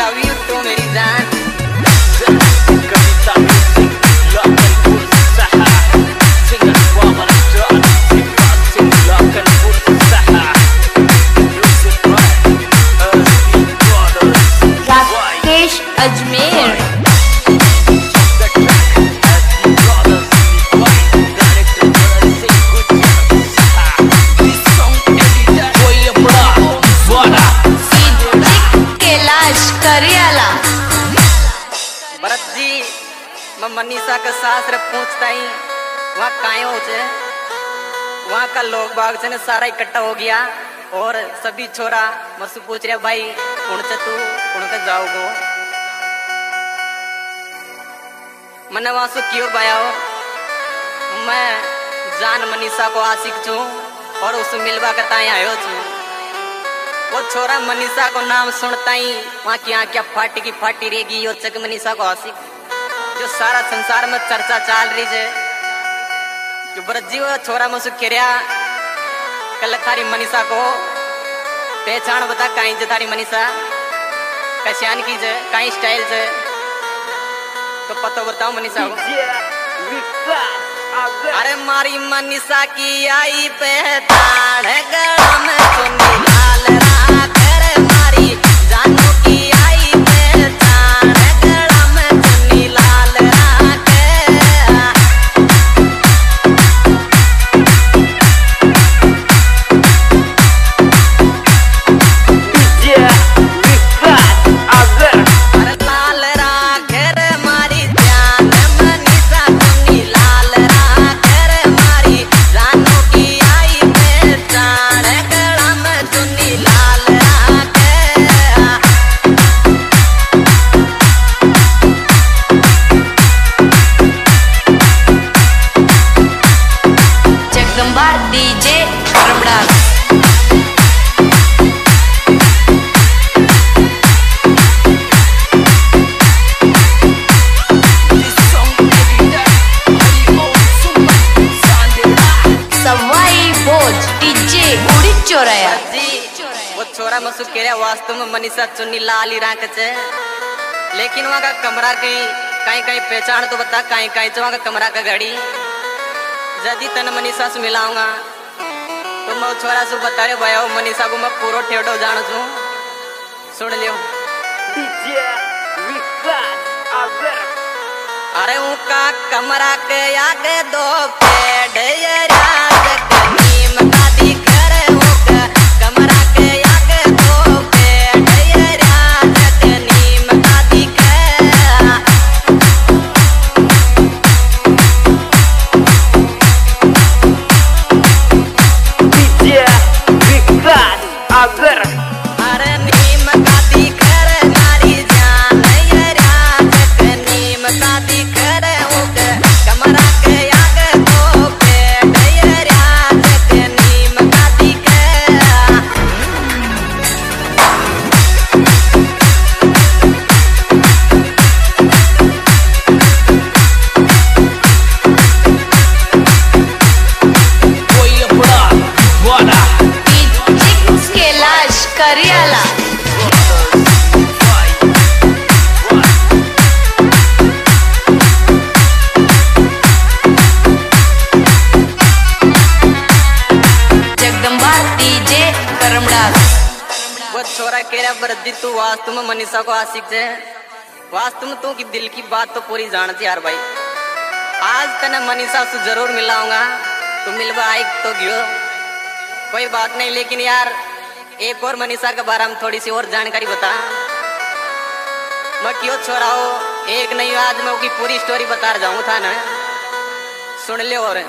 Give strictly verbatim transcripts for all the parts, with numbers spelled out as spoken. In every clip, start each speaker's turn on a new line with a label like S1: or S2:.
S1: Love you तो मेरी जान।
S2: राकेश अजमेर
S1: भरत जी मैं मनीषा का सासर पूछता ही वहाँ काहे हो चे वहाँ का लोग बाग से सारा इकट्ठा हो गया और सभी छोरा मसू पूछ रहे भाई कौन से तू कौन के जाओगो मैंने वहाँ से क्यों पाया हो मैं जान मनीषा को आशिक छू और उसे मिलवा करता ही आयो छू। वो छोरा मनीषा को नाम सुनता ही वहाँ की आँख क्या फाटी की फाटी रहेगी और चक मनीषा को आशिक जो सारा संसार में चर्चा चल रही है जो ब्रजी वो छोरा मुझसे कह कल थारी मनीषा को पहचान बता कहीं जे थारी मनीषा कश्यान की जे कहीं स्टाइल से तो पता बताओ मनीषा को। अरे मारी मनीषा की आई पहचान गला में चुन्नी लाल राख रे मारी जानू की आई पहचान गला में चुन्नी लाल राख। अरे लाल राख रे मारी जान मनीषा चुन्नी लाल राख रे मारी जानू की आई पहचान गला में चुन्नी लाल राख।
S2: जगदम्बा डीजे रमड़ा सवाई बोझ डीजे उड़ी चोराया
S1: जी वो छोरा मसू कह रहा वास्तव में मनीषा चुन्नी लाल ही राख छे लेकिन वहाँ का कमरा कहीं कहीं कहीं पहचान तो बता कहीं कहीं वहाँ का कमरा का घड़ी यदि तन मनीषा से मिलाऊंगा तो मैं छोरा से बता रहे भाई मनीषा को मैं पूरा ठेठो जान छू सुन लियो। अरे उनका कमरा के आगे दो पेड़ नीम का दिख रहे उनका कमरा के आगे दो पेड़ नीम का दिख
S3: अगर
S1: अरे नीम का दिख रहे नारी जान नीम का दिख रहे उनका कमरा के आगे दो पेड़ नीम का दिख
S2: कैलाश करियाला जगदम्बा डीजे करमडास
S1: वो छोरा कह रहा वृद्धि तू वास्तव में मनीषा को आशिक है वास्तव में तू की दिल की बात तो पूरी जानती यार भाई आज तने मनीषा से जरूर मिलाऊंगा तू मिलवा आई तो गियो कोई बात नहीं लेकिन यार एक और मनीषा के बारे में थोड़ी सी और जानकारी बता मैं क्यों छोरा हो एक नहीं आज मैं उसकी पूरी स्टोरी बता जाऊँ था ना सुन ले। और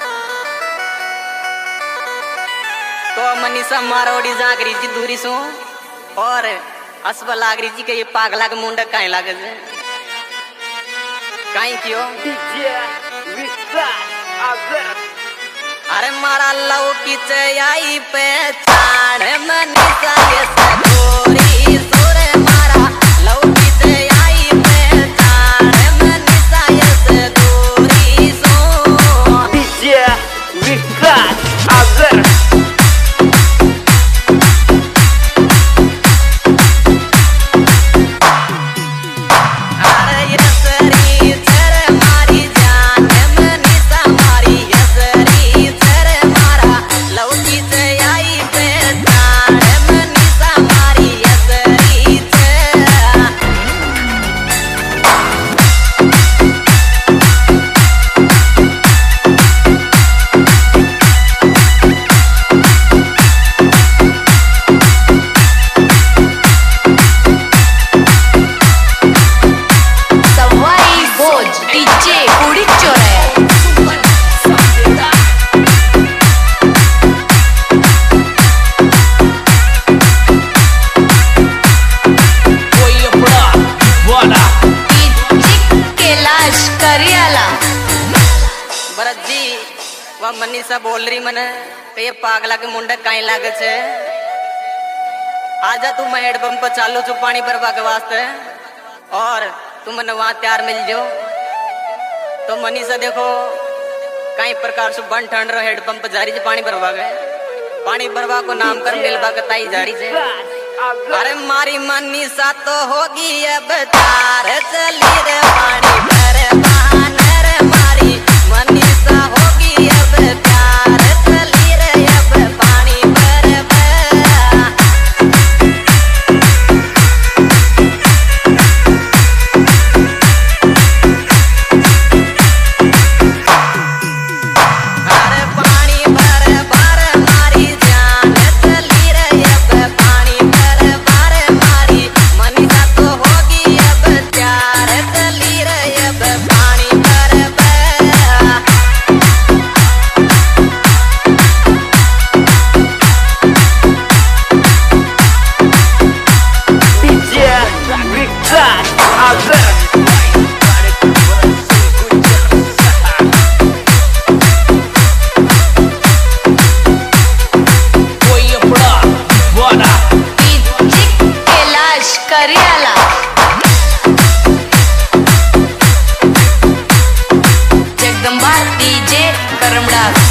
S1: तो मनीषा मारोड़ी जाग रही थी दूरी सो और असबा लाग रही थी कि ये पागला के मुंडा कहीं लागे कहीं क्यों। अरे मारा लव की चयाई पहचान मनीषा ये सगोरी सुर मारा लव की चयाई पहचान मनीषा ये सगोरी सो
S3: डीजे विकास अगर
S1: मनीषा बोल रही मने कि ये पागला के मुंडे कहीं लागे छे। आजा तू मैं हेडपंप पर चालू छू पानी भरवा के वास्ते और तुम मने वहां तैयार मिल जो। तो मनीषा देखो कई प्रकार से बन ठंड रहो हेडपंप जारी से पानी भरवा गए। पानी भरवा को नाम कर मिलवा के ताई जारी से। अरे मारी मनीषा तो होगी अब तार चली रे पानी भरे बानर मारी मनीषा होगी अब तार चली रे अब पानी भरे अरे पानी भरे भरे मारी जान चली रे अब पानी भरे भरे मारी मनीषा तो होगी अब प्यार चली रे अब पानी भरे भरे
S3: डीजे विकास अगर कोई अपना वाला
S2: डीजे कैलाश करियाला जगदम्बा डीजे करमड़ा।